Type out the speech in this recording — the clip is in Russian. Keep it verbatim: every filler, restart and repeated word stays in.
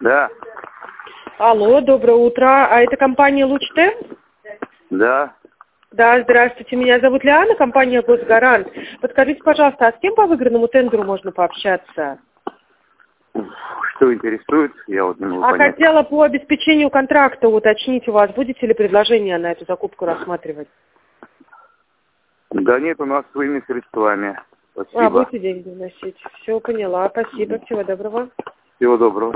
Да. Алло, доброе утро. А это компания Луч-Т? Да. Да, здравствуйте. Меня зовут Лиана, компания Госгарант. Подскажите, пожалуйста, а с кем по выигранному тендеру можно пообщаться? Что интересует? Я вот не могу А понять. хотела по обеспечению контракта уточнить у вас, будете ли предложение на эту закупку рассматривать? Да нет, у нас своими средствами. Спасибо. А, будете деньги вносить. Все, поняла. Спасибо. Всего доброго. Всего доброго.